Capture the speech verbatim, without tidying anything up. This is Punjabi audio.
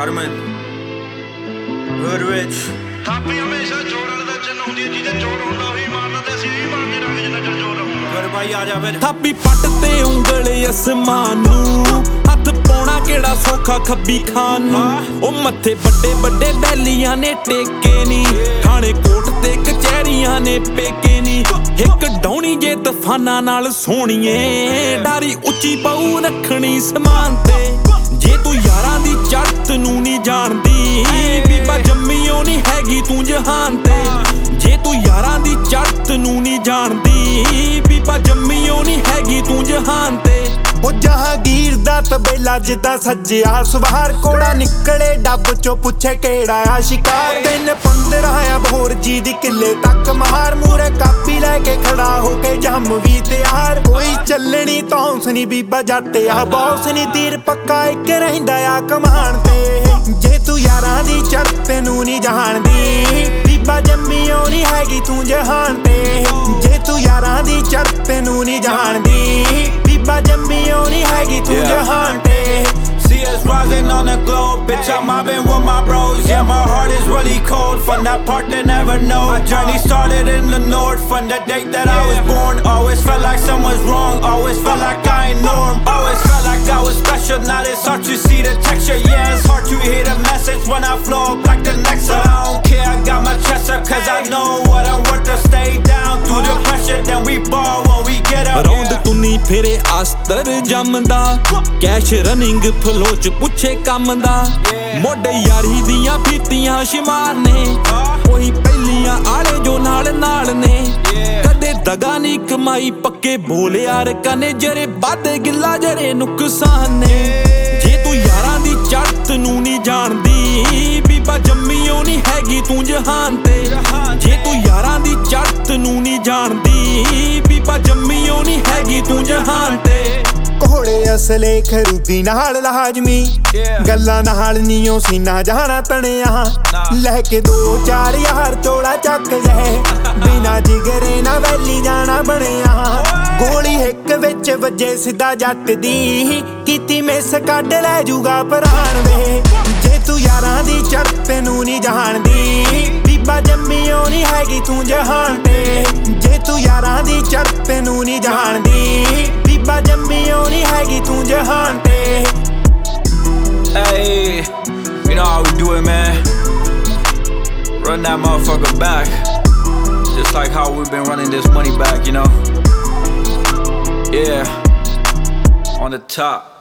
Armin Hoodrich ਥਾਪੀ ਹਮੇਸ਼ਾ ਜੋੜਨ ਦਾ ਚੰਨ ਹੁੰਦੀ ਹੈ, ਜਿਹਦੇ ਜੋੜ ਹੁੰਦਾ ਉਹੀ ਮਾਰਦਾ ਤੇ ਅਸੀਂ ਵੀ ਮਾਰਦੇ ਰਹਾਂਗੇ ਜਿੰਨਾ ਚਿਰ ਜੋੜ ਰਹੂਗਾ। ਫਿਰ ਬਾਈ ਆ ਜਾ ਫਿਰ। ਥਾਪੀ ਪੱਟ ਤੇ ਉਂਗਲ ਅਸਮਾਨ ਨੂੰ, ਹੱਥ ਪਾਉਣਾ ਕਿਹੜਾ ਸੌਖਾ ਖੱਬੀ ਖਾਨ ਨੂੰ। ਉਹ ਮੱਥੇ ਵੱਡੇ ਵੱਡੇ ਬੈਲੀਆਂ ਨੇ ਟੇਕੇ ਨੀ, ਥਾਣੇ ਕੋਟ ਤੇ ਕਚਹਿਰੀਆਂ ਨੇ ਪੇਕੇ ਨੀ। ਇੱਕ ਡਾਉਣੀ ਜੇ ਤੂਫਾਨਾਂ ਨਾਲ ਸੋਹਣੀਏ, ਡਾਰੀ ਉੱਚੀ ਪਊ ਰੱਖਣੀ ਸਮਾਨ ਤੇ। ਜੇ ਤੂੰ ਯਾਰਾਂ ਦੀ ਚੜ੍ਹਤ ਨੂੰ ਨਹੀਂ ਜਾਣਦੀ, ਬੀਬਾ ਜੰਮੀਓ ਨਹੀਂ ਹੈਗੀ ਤੂੰ ਜਹਾਨ ਤੇ। ਜੇ ਤੂੰ ਯਾਰਾਂ ਦੀ ਚੜ੍ਹਤ ਨੂੰ ਨਹੀਂ ਜਾਣਦੀ, ਬੀਬਾ ਜੰਮੀਓ ਨਹੀਂ ਹੈਗੀ ਤੂੰ ਜਹਾਨ ਤੇ। ਉਹ ਜਹਾਂਗੀਰ ਦਾ ਤਬੇਲਾ ਜਿੱਦਾਂ ਸੱਜਿਆ ਸਵਾਰ, ਕੋੜਾ ਨਿਕਲੇ ਡੱਬ ਚੋਂ ਪੁੱਛੇ ਕਿਹੜਾ ਆ ਸ਼ਿਕਾਰ। ਤਿੰਨ ਪੰਦਰਾਂ ਆ ਬਹੋਰ ਜੀ ਦੀ ਕਿੱਲੇ ਤੱਕ ਮਹਾਰ, ਮੂਰੇ ਕਾਪੀ ਲੈ ਕੇ ਖੜਾ ਹੋ ਕੇ ਜੰਮ ਵੀ ਤਿਆਰ। ਕੋਈ ਚੱਲਣੀ ਤੌਂਸ ਨੀ ਬੀਬਾ ਜੱਟ ਆ ਬੌਸ ਨੀ, ਤੀਰ ਪੱਕਾ ਇੱਕ ਰਹਿੰਦਾ ਆ ਕਮਾਨ ਤੇ। ਜੇ ਤੂੰ ਯਾਰਾਂ ਦੀ ਚੜ੍ਹਤ ਨੂੰ ਨਹੀਂ ਜਾਣਦੀ, ਬੀਬਾ ਜੰਮੀਓ ਨਹੀਂ ਹੈਗੀ ਤੂੰ ਜਹਾਨ ਤੇ। ਜੇ ਤੂੰ ਯਾਰਾਂ ਦੀ ਚੜ੍ਹਤ ਨੂੰ ਨਹੀਂ ਜਾਣਦੀ, ਬੀਬਾ ਜੰਮੀਓ ਨਹੀਂ ਹੈਗੀ ਤੂੰ ਜਹਾਨ ਤੇ। See us rising on the globe, bitch, I'm mobbing with my bros. Yeah, my heart is really cold from that part they never know. My journey started in the north from the date that I was born. Always felt like someone's wrong, always felt like I ain't norm. Always felt like I was special, now it's hard to see the texture. Yeah, it's hard to hear the message when I flow up like the next. I don't care, I got my chest up cause I know what I'm worth to stay down through the pressure. Then we ball when we get up. ਰੌਂਦ ਤੁਨੀ ਫੇਰੇ ਆਸਤਰ ਜੰਮਦਾ, ਕੈਸ਼ ਰਨਿੰਗ ਫਲੋ ਚ ਪੁੱਛੇ ਕੰਮ ਦਾ। ਮੋਢੇ ਯਾਰੀ ਦੀਆਂ ਫੀਤੀਆਂ ਸ਼ਿਮਾਰ ਨੇ, ਉਹੀ ਪਹਿਲੀਆਂ ਆਲੇ ਜੋ ਨਾਲ ਨਾਲ ਨੇ। ਕਦੇ ਦਗਾ ਨੀ ਕਮਾਈ ਪੱਕੇ ਬੋਲ ਯਾਰ ਕਨੇ, ਜਰੇ ਵਾਧੇ ਗਿੱਲਾ ਜਰੇ ਨੁਕਸਾਨ ਨੇ। ਜੇ ਤੂੰ ਯਾਰਾਂ ਦੀ ਚੜ੍ਹਤ ਨੂੰ ਨਹੀਂ ਜਾਣਦੀ, ਬੀਬਾ ਜੰਮੀਓ ਨਹੀਂ ਹੈਗੀ ਤੂੰ ਜਹਾਨ ਤੇ। ਜੇ ਤੂੰ ਯਾਰਾਂ ਦੀ ਚੜ੍ਹਤ ਨੂੰ ਨਹੀਂ ਜਾਣਦੀ, ਬੀਬਾ ਜੰਮੀਓ ਨਹੀਂ ਹੈਗੀ ਤੂੰ ਜਹਾਨ ਤੇ। ਘੋੜੇ ਅਸਲੇ ਖਰੂਦੀ ਨਾਲ ਲਾਜ਼ਮੀ, ਗੱਲਾਂ ਨਾਲ ਨੀਓ ਸੀਨਾ ਜਾਣਾ ਤਣਿਆ। ਲੈ ਕੇ ਦੋ ਚਾਰ ਯਾਰ ਚੋਲਾ ਚੱਕ ਜਾਏ, ਬਿਨਾ ਜਿਗਰੇ ਨਾ ਵੈਲੀ ਜਾਣਾ ਬਣਿਆ। ਗੋਲੀ ਇੱਕ ਵਿੱਚ ਵੱਜੇ ਸਿੱਧਾ ਜੱਟ ਦੀ, ਕੀਤੀ ਮਿਸ ਕੱਢ ਲੈ ਜੂਗਾ ਪ੍ਰਾਣ ਵੇ। ਜੇ ਤੂੰ ਯਾਰਾਂ ਦੀ ਚੜ੍ਹਤ ਨੂੰ ਨਹੀਂ ਜਾਣਦੀ, ਬੀਬਾ ਜੰਮੀਓ ਨਹੀਂ ਹੈਗੀ ਤੂੰ ਜਹਾਨ ਤੇ। ਜੇ ਤੂੰ ਯਾਰਾਂ ਦੀ ਚੜ੍ਹਤ ਨੂੰ ਨਹੀਂ ਜਾਣਦੀ, ਬੀਬਾ ਜੰਮੀਓ ਨਹੀਂ ਹੈਗੀ ਤੂੰ ਜਹਾਨ ਤੇ। Hey, you know how we do it, man. Run that motherfucker back, just like how we've been running this money back, you know. Yeah, on the top.